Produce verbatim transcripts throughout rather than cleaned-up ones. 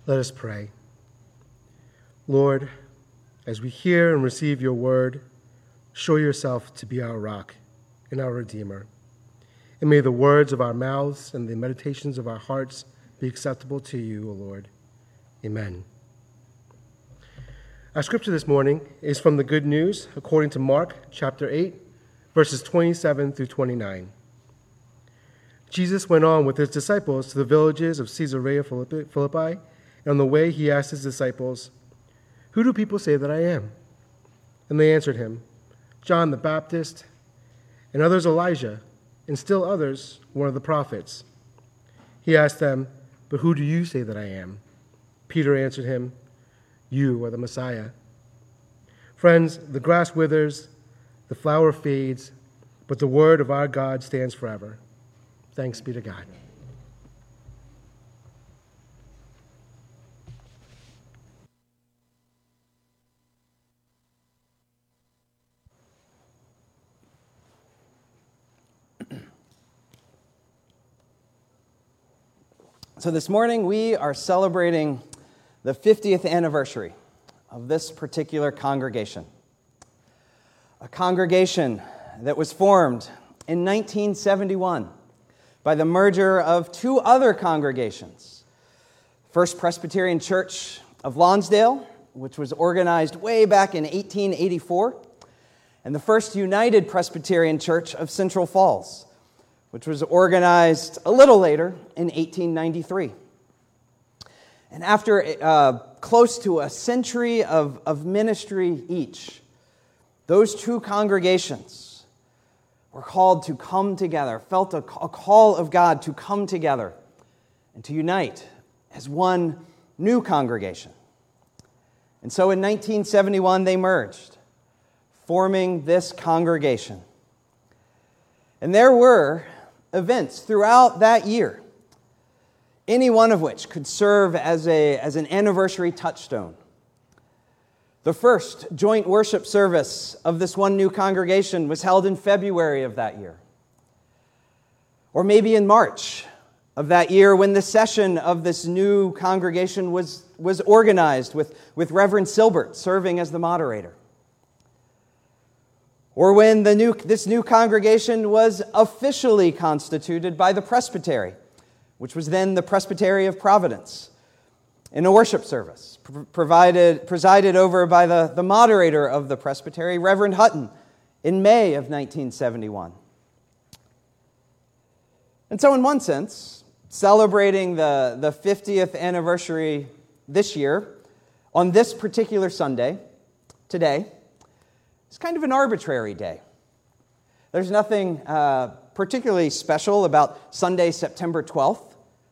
Let us pray. Lord, as we hear and receive your word, show yourself to be our rock and our Redeemer. And may the words of our mouths and the meditations of our hearts be acceptable to you, O Lord. Amen. Our scripture this morning is from the Good News according to Mark chapter eight, verses twenty-seven through twenty-nine. Jesus went on with his disciples to the villages of Caesarea Philippi, and on the way he asked his disciples, "Who do people say that I am?" And they answered him, "John the Baptist, and others Elijah, and still others one of the prophets." He asked them, "But who do you say that I am?" Peter answered him, "You are the Messiah." Friends, the grass withers, the flower fades, but the word of our God stands forever. Thanks be to God. So this morning we are celebrating the fiftieth anniversary of this particular congregation. A congregation that was formed in nineteen seventy-one by the merger of two other congregations. First Presbyterian Church of Lonsdale, which was organized way back in eighteen eighty-four, and the First United Presbyterian Church of Central Falls, which was organized a little later in eighteen ninety-three. And after uh, close to a century of, of ministry each, those two congregations were called to come together, felt a, a call of God to come together and to unite as one new congregation. And so in nineteen seventy-one, they merged, forming this congregation. And there were events throughout that year, any one of which could serve as, a, as an anniversary touchstone. The first joint worship service of this one new congregation was held in February of that year. Or maybe in March of that year when the session of this new congregation was, was organized with, with Reverend Silbert serving as the moderator. Or when the new, this new congregation was officially constituted by the presbytery, which was then the Presbytery of Providence, in a worship service provided, presided over by the, the moderator of the presbytery, Reverend Hutton, in May of nineteen seventy-one. And so in one sense, celebrating the, the fiftieth anniversary this year, on this particular Sunday, today, it's kind of an arbitrary day. There's nothing uh, particularly special about Sunday, September twelfth.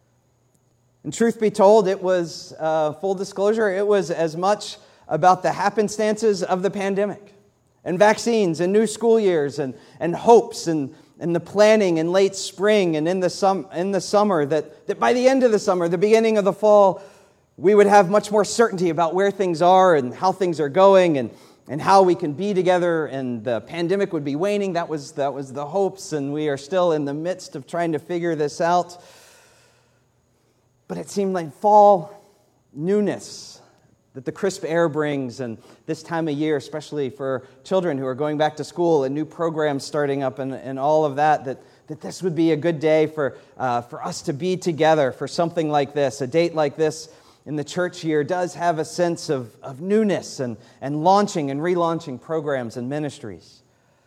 And truth be told, it was, uh, full disclosure, it was as much about the happenstances of the pandemic and vaccines and new school years and, and hopes and, and the planning in late spring and in the, sum, in the summer that, that by the end of the summer, the beginning of the fall, we would have much more certainty about where things are and how things are going and and how we can be together, and the pandemic would be waning. That was, that was the hopes, and we are still in the midst of trying to figure this out. But it seemed like fall newness that the crisp air brings, and this time of year, especially for children who are going back to school and new programs starting up and, and all of that, that, that this would be a good day for, uh, for us to be together for something like this, a date like this in the church year does have a sense of, of newness and, and launching and relaunching programs and ministries.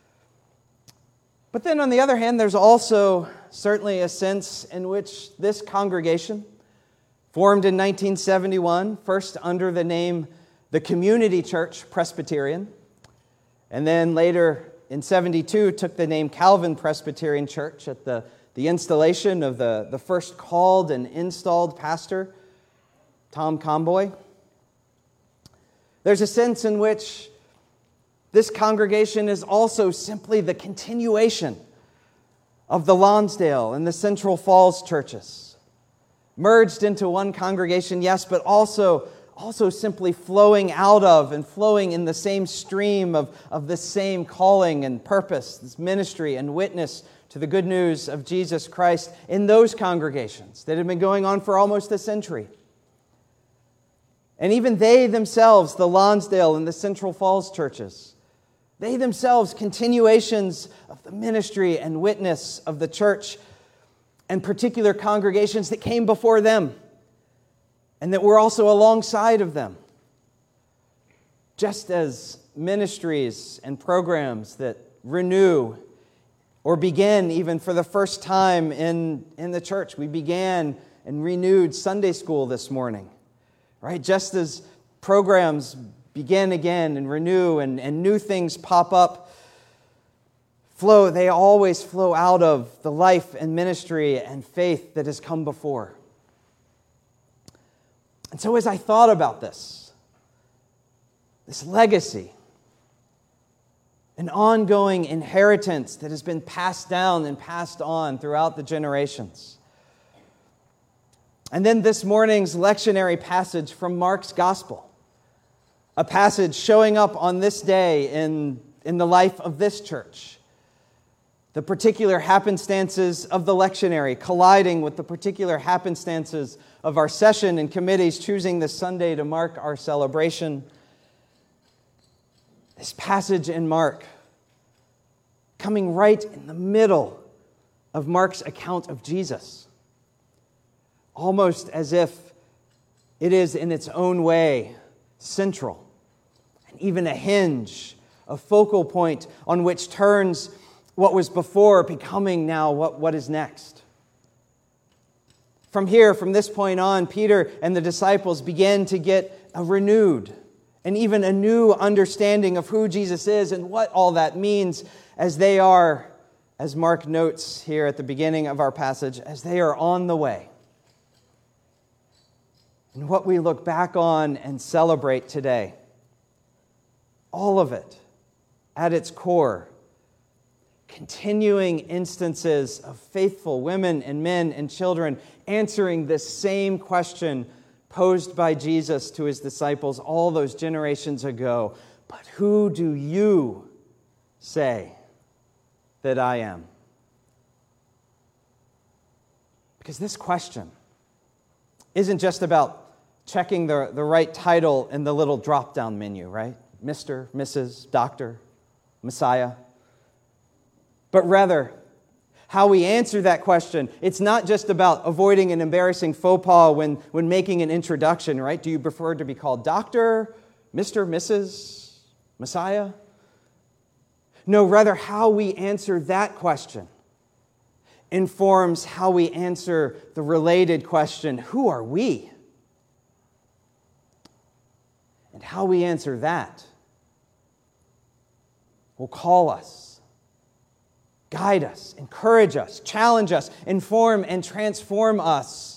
But then on the other hand, there's also certainly a sense in which this congregation, formed in nineteen seventy-one, first under the name the Community Church Presbyterian, and then later in seventy-two took the name Calvin Presbyterian Church at the, the installation of the, the first called and installed pastor, Tom Comboy. There's a sense in which this congregation is also simply the continuation of the Lonsdale and the Central Falls churches, merged into one congregation, yes, but also, also simply flowing out of and flowing in the same stream of, of the same calling and purpose, this ministry and witness to the good news of Jesus Christ in those congregations that had been going on for almost a century. And even they themselves, the Lonsdale and the Central Falls churches, they themselves continuations of the ministry and witness of the church and particular congregations that came before them and that were also alongside of them. Just as ministries and programs that renew or begin even for the first time in, in the church. We began and renewed Sunday school this morning, right? Just as programs begin again and renew and, and new things pop up, flow, they always flow out of the life and ministry and faith that has come before. And so as I thought about this, this legacy, an ongoing inheritance that has been passed down and passed on throughout the generations. And then this morning's lectionary passage from Mark's Gospel, a passage showing up on this day in, in the life of this church. The particular happenstances of the lectionary colliding with the particular happenstances of our session and committees choosing this Sunday to mark our celebration. This passage in Mark, coming right in the middle of Mark's account of Jesus, almost as if it is in its own way central, and even a hinge, a focal point on which turns what was before becoming now what, what is next. From here, from this point on, Peter and the disciples began to get a renewed and even a new understanding of who Jesus is and what all that means as they are, as Mark notes here at the beginning of our passage, as they are on the way. And what we look back on and celebrate today, all of it at its core, continuing instances of faithful women and men and children answering this same question posed by Jesus to his disciples all those generations ago. But who do you say that I am? Because this question isn't just about checking the, the right title in the little drop-down menu, right? Mister, Missus, Doctor, Messiah. But rather, how we answer that question, it's not just about avoiding an embarrassing faux pas when, when making an introduction, right? Do you prefer to be called Doctor, Mister, Missus, Messiah? No, rather how we answer that question informs how we answer the related question, who are we? And how we answer that will call us, guide us, encourage us, challenge us, inform and transform us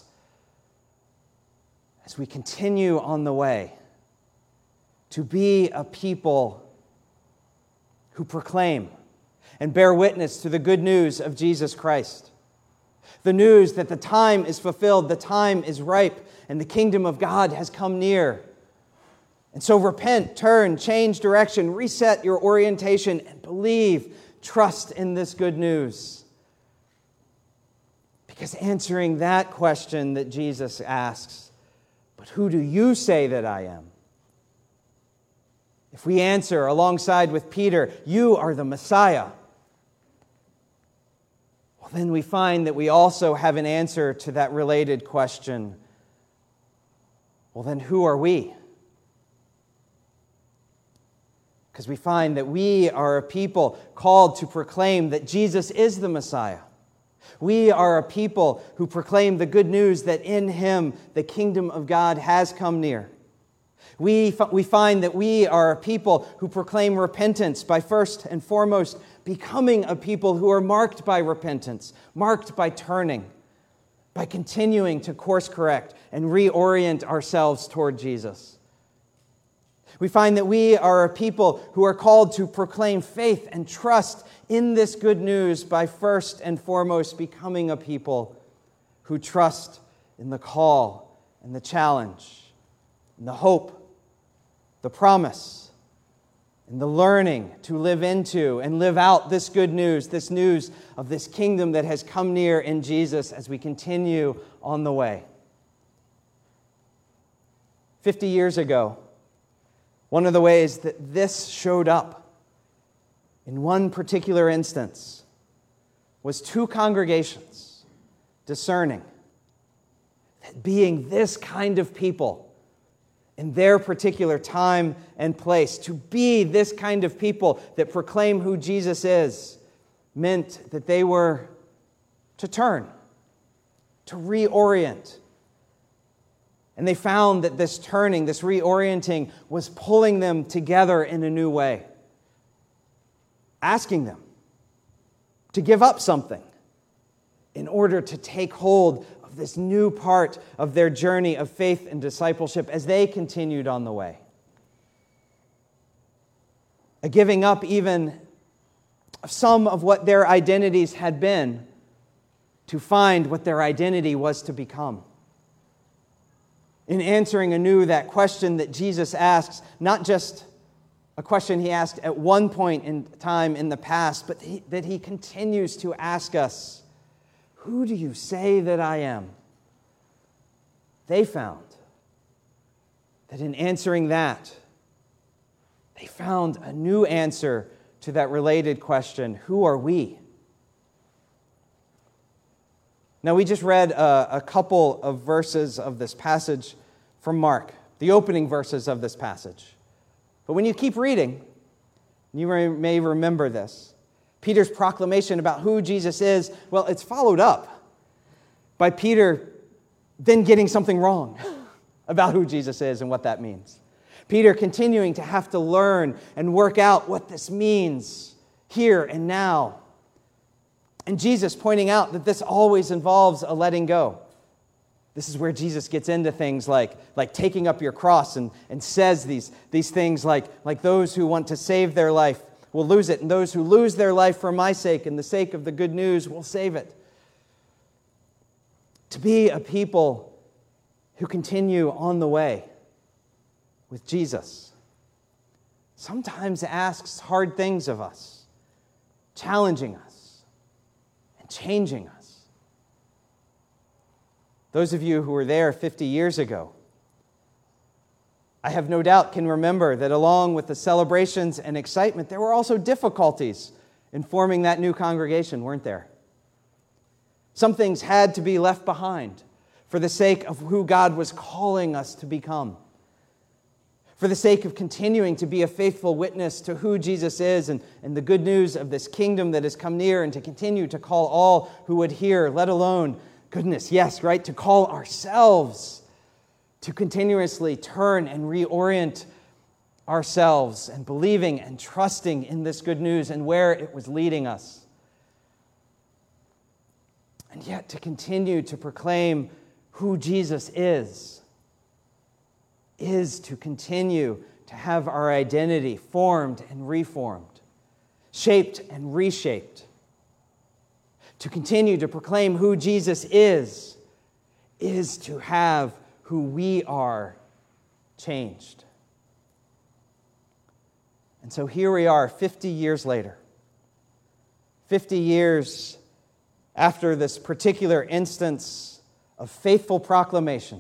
as we continue on the way to be a people who proclaim and bear witness to the good news of Jesus Christ. The news that the time is fulfilled, the time is ripe, and the kingdom of God has come near. And so repent, turn, change direction, reset your orientation, and believe, trust in this good news. Because answering that question that Jesus asks, but who do you say that I am? If we answer alongside with Peter, you are the Messiah, well, then we find that we also have an answer to that related question. Well, then who are we? Because we find that we are a people called to proclaim that Jesus is the Messiah. We are a people who proclaim the good news that in Him the kingdom of God has come near. We, we find that we are a people who proclaim repentance by first and foremost becoming a people who are marked by repentance, marked by turning, by continuing to course correct and reorient ourselves toward Jesus. We find that we are a people who are called to proclaim faith and trust in this good news by first and foremost becoming a people who trust in the call and the challenge and the hope, the promise, and the learning to live into and live out this good news, this news of this kingdom that has come near in Jesus as we continue on the way. fifty years ago, one of the ways that this showed up in one particular instance was two congregations discerning that being this kind of people in their particular time and place, to be this kind of people that proclaim who Jesus is, meant that they were to turn, to reorient. And they found that this turning, this reorienting, was pulling them together in a new way, asking them to give up something in order to take hold of this new part of their journey of faith and discipleship as they continued on the way. A giving up even of some of what their identities had been to find what their identity was to become. In answering anew that question that Jesus asks, not just a question he asked at one point in time in the past, but he, that he continues to ask us, who do you say that I am? They found that in answering that, they found a new answer to that related question, who are we? Now, we just read a, a couple of verses of this passage from Mark, the opening verses of this passage. But when you keep reading, you may remember this. Peter's proclamation about who Jesus is, well, it's followed up by Peter then getting something wrong about who Jesus is and what that means. Peter continuing to have to learn and work out what this means here and now. And Jesus pointing out that this always involves a letting go. This is where Jesus gets into things like, like taking up your cross and, and says these, these things like, like those who want to save their life will lose it, and those who lose their life for my sake and the sake of the good news will save it. To be a people who continue on the way with Jesus sometimes asks hard things of us, challenging us and changing us. Those of you who were there fifty years ago, I have no doubt can remember that along with the celebrations and excitement, there were also difficulties in forming that new congregation, weren't there? Some things had to be left behind for the sake of who God was calling us to become, for the sake of continuing to be a faithful witness to who Jesus is and, and the good news of this kingdom that has come near, and to continue to call all who would hear, let alone, goodness, yes, right, to call ourselves to continuously turn and reorient ourselves and believing and trusting in this good news and where it was leading us. And yet to continue to proclaim who Jesus is, is to continue to have our identity formed and reformed, shaped and reshaped. To continue to proclaim who Jesus is, is to have who we are changed. And so here we are, fifty years later. fifty years after this particular instance of faithful proclamation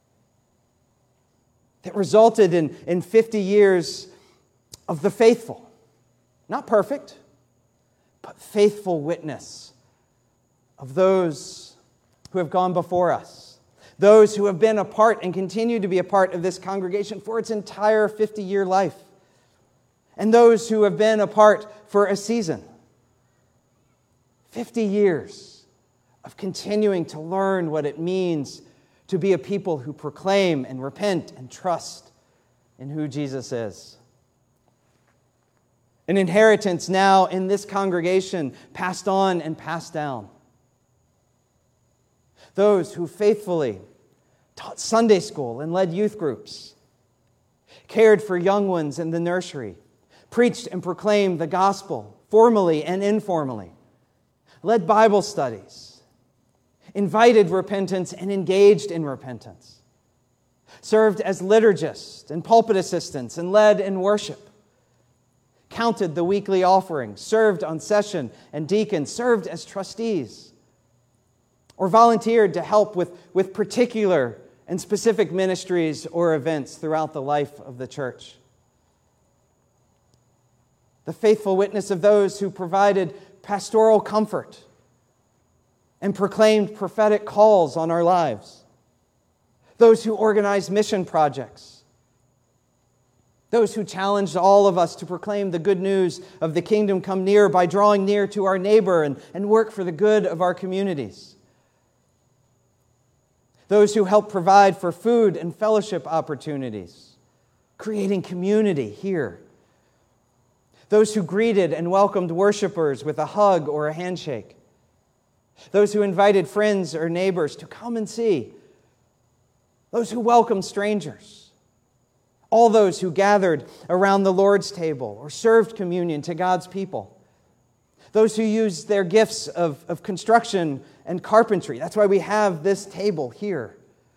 that resulted in, in fifty years of the faithful, not perfect, but faithful witness of those who have gone before us, those who have been a part and continue to be a part of this congregation for its entire fifty-year life, and those who have been a part for a season. fifty years of continuing to learn what it means to be a people who proclaim and repent and trust in who Jesus is. An inheritance now in this congregation, passed on and passed down. Those who faithfully taught Sunday school and led youth groups, cared for young ones in the nursery, preached and proclaimed the gospel formally and informally, led Bible studies, invited repentance and engaged in repentance, served as liturgists and pulpit assistants and led in worship, counted the weekly offerings, served on session and deacons, served as trustees, or volunteered to help with, with particular and specific ministries or events throughout the life of the church. The faithful witness of those who provided pastoral comfort and proclaimed prophetic calls on our lives. Those who organized mission projects. Those who challenged all of us to proclaim the good news of the kingdom come near by drawing near to our neighbor and, and work for the good of our communities. Those who help provide for food and fellowship opportunities, creating community here. Those who greeted and welcomed worshipers with a hug or a handshake. Those who invited friends or neighbors to come and see. Those who welcomed strangers. All those who gathered around the Lord's table or served communion to God's people. Those who used their gifts of, of construction and carpentry. That's why we have this table here.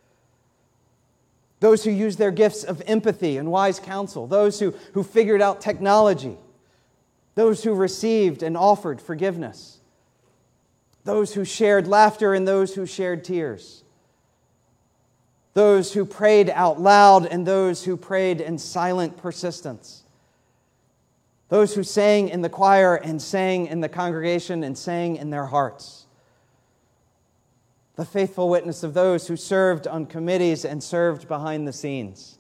Those who used their gifts of empathy and wise counsel. Those who, who figured out technology. Those who received and offered forgiveness. Those who shared laughter and those who shared tears. Those who prayed out loud and those who prayed in silent persistence. Those who sang in the choir and sang in the congregation and sang in their hearts. The faithful witness of those who served on committees and served behind the scenes.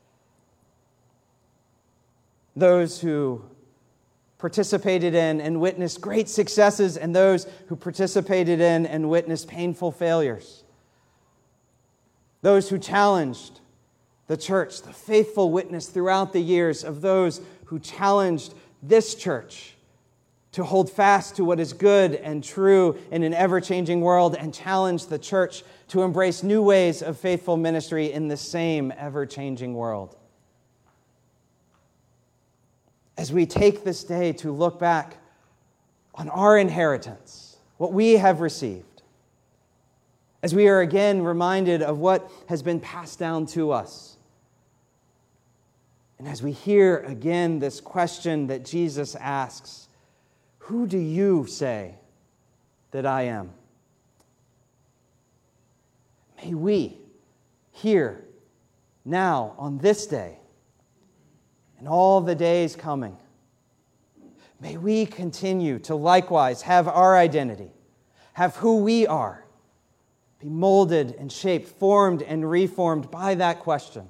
Those who participated in and witnessed great successes and those who participated in and witnessed painful failures. Those who challenged the church, the faithful witness throughout the years of those who challenged this church to hold fast to what is good and true in an ever-changing world and challenged the church to embrace new ways of faithful ministry in the same ever-changing world. As we take this day to look back on our inheritance, what we have received, as we are again reminded of what has been passed down to us, and as we hear again this question that Jesus asks, who do you say that I am? May we, here, now, on this day, and all the days coming, may we continue to likewise have our identity, have who we are, be molded and shaped, formed and reformed by that question.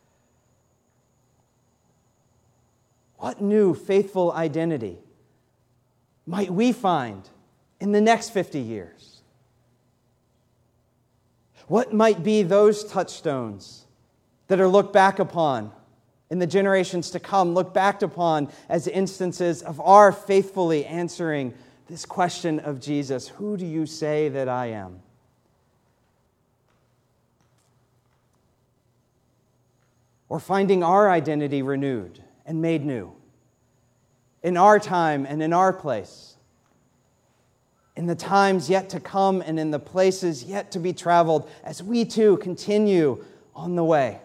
What new faithful identity might we find in the next fifty years? What might be those touchstones that are looked back upon in the generations to come, looked back upon as instances of our faithfully answering this question of Jesus, who do you say that I am? Or finding our identity renewed and made new in our time and in our place, in the times yet to come and in the places yet to be traveled, as we too continue on the way.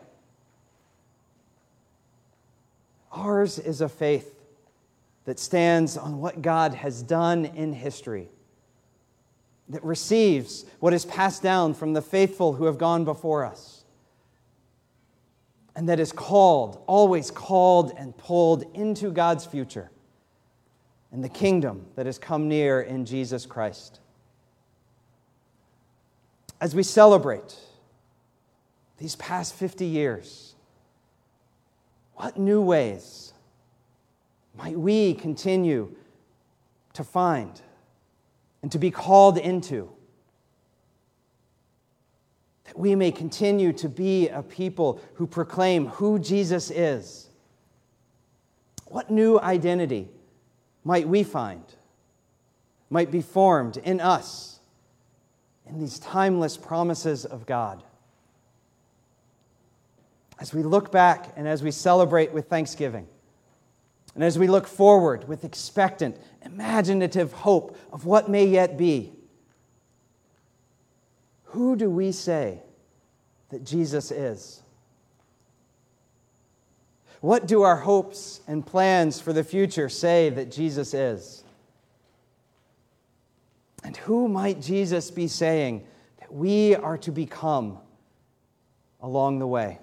Ours is a faith that stands on what God has done in history, that receives what is passed down from the faithful who have gone before us, and that is called, always called and pulled into God's future and the kingdom that has come near in Jesus Christ. As we celebrate these past fifty years, what new ways might we continue to find and to be called into, that we may continue to be a people who proclaim who Jesus is? What new identity might we find, might be formed in us in these timeless promises of God? As we look back and as we celebrate with thanksgiving, and as we look forward with expectant, imaginative hope of what may yet be, who do we say that Jesus is? What do our hopes and plans for the future say that Jesus is? And who might Jesus be saying that we are to become along the way.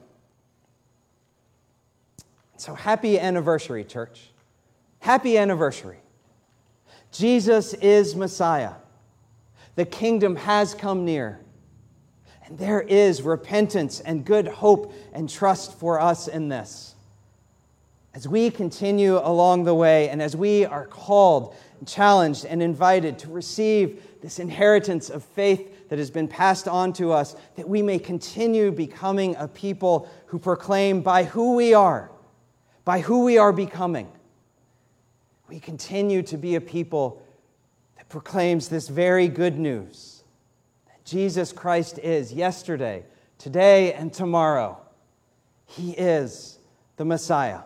So happy anniversary, church. Happy anniversary. Jesus is Messiah. The kingdom has come near. And there is repentance and good hope and trust for us in this. As we continue along the way and as we are called, challenged, and invited to receive this inheritance of faith that has been passed on to us, that we may continue becoming a people who proclaim by who we are, by who we are becoming. We continue to be a people that proclaims this very good news, that Jesus Christ is yesterday, today, and tomorrow. He is the Messiah.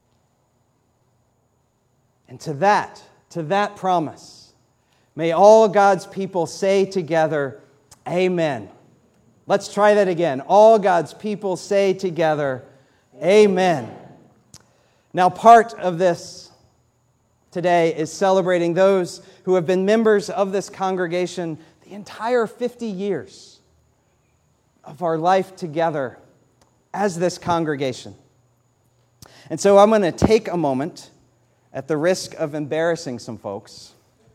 And to that, to that promise, may all God's people say together, Amen. Let's try that again. All God's people say together, Amen. Now, part of this today is celebrating those who have been members of this congregation the entire fifty years of our life together as this congregation. And so I'm going to take a moment, at the risk of embarrassing some folks.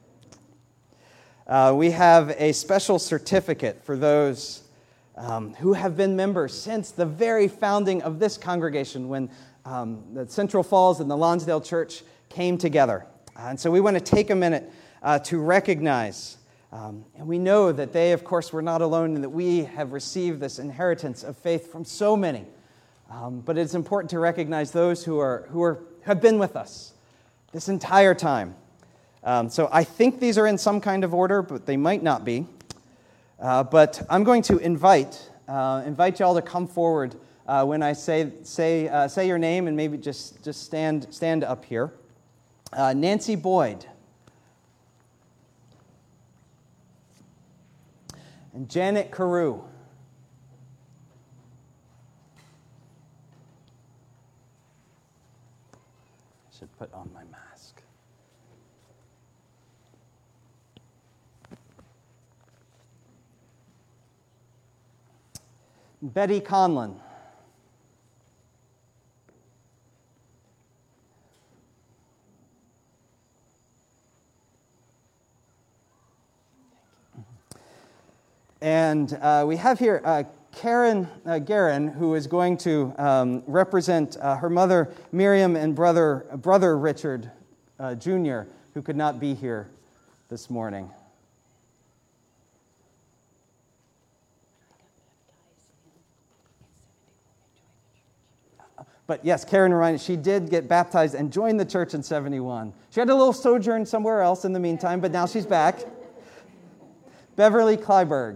Uh, we have a special certificate for those um, who have been members since the very founding of this congregation, when um, the Central Falls and the Lonsdale Church came together. Uh, and so we want to take a minute uh, to recognize, um, and we know that they, of course, were not alone, and that we have received this inheritance of faith from so many. Um, but it's important to recognize those who are who are have been with us this entire time. Um, so I think these are in some kind of order, but they might not be. Uh, but I'm going to invite uh, invite y'all to come forward uh, when I say say uh, say your name, and maybe just just stand stand up here. Uh, Nancy Boyd and Janet Carew. I should put on my mask. Betty Conlon. And uh, we have here uh, Karen uh, Guerin, who is going to um, represent uh, her mother Miriam and brother brother Richard uh, Junior, who could not be here this morning. But yes, Karen reminded, she did get baptized and joined the church in seventy-one. She had a little sojourn somewhere else in the meantime, but now she's back. Beverly Kleiberg.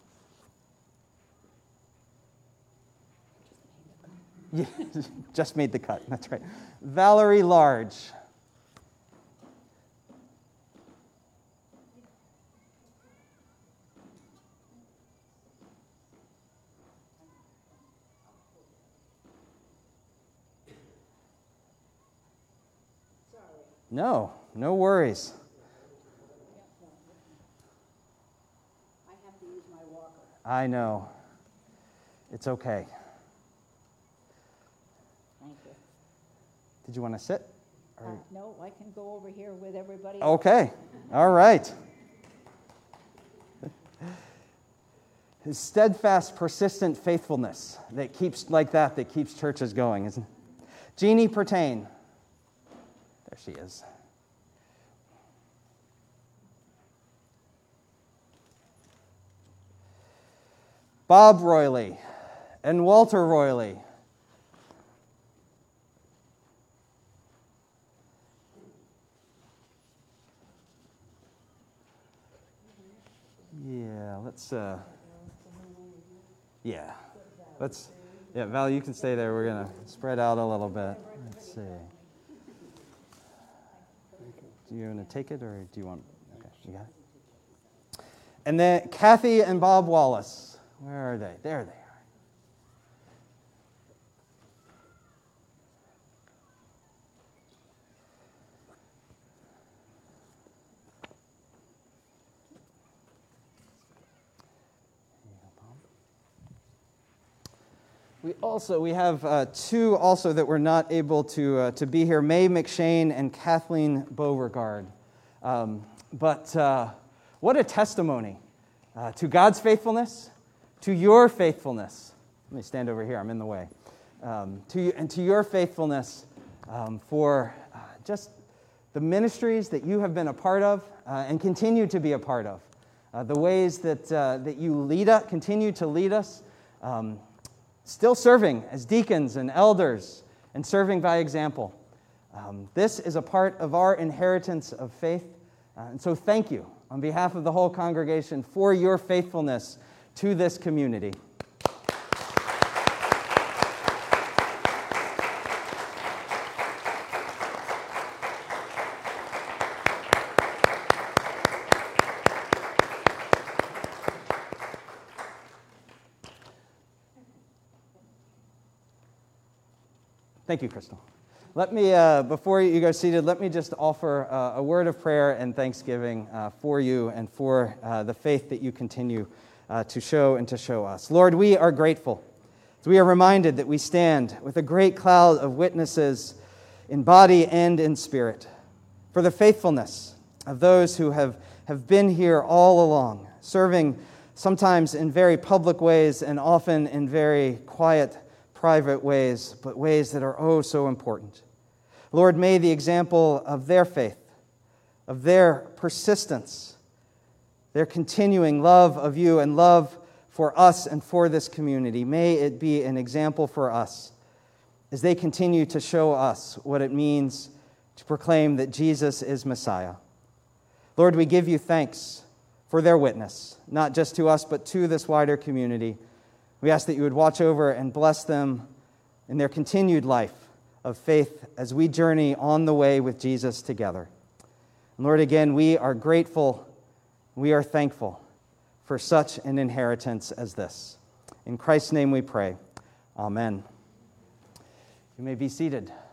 Yeah, just made the cut, that's right. Valerie Large. No, no worries. I have to use my walker. I know. It's okay. Thank you. Did you want to sit? Uh, no, I can go over here with everybody. Okay. All right. His steadfast, persistent faithfulness that keeps like that that keeps churches going, isn't it? Jeannie Pertain. There she is. Bob Royley and Walter Royley. Yeah, let's, uh, yeah, let's, yeah, Val, you can stay there. We're going to spread out a little bit. Let's see. Do you want to take it, or do you want, okay, you got it? And then Kathy and Bob Wallace. Where are they? There they are. We also we have uh, two also that were not able to uh, to be here: Mae McShane and Kathleen Beauregard. Um, but uh, what a testimony uh, to God's faithfulness, to your faithfulness. Let me stand over here; I'm in the way. Um, to you, and to your faithfulness um, for uh, just the ministries that you have been a part of uh, and continue to be a part of. Uh, the ways that uh, that you lead us, continue to lead us. Um, Still serving as deacons and elders and serving by example. Um, this is a part of our inheritance of faith. Uh, and so thank you on behalf of the whole congregation for your faithfulness to this community. Thank you, Crystal. Let me, uh, before you go seated, let me just offer uh, a word of prayer and thanksgiving uh, for you and for uh, the faith that you continue uh, to show and to show us. Lord, we are grateful. We are reminded that we stand with a great cloud of witnesses in body and in spirit for the faithfulness of those who have, have been here all along, serving sometimes in very public ways and often in very quiet private ways, but ways that are oh so important. Lord, may the example of their faith, of their persistence, their continuing love of you and love for us and for this community, may it be an example for us as they continue to show us what it means to proclaim that Jesus is Messiah. Lord, we give you thanks for their witness, not just to us, but to this wider community. We ask that you would watch over and bless them in their continued life of faith as we journey on the way with Jesus together. And Lord, again, we are grateful, we are thankful for such an inheritance as this. In Christ's name we pray. Amen. You may be seated.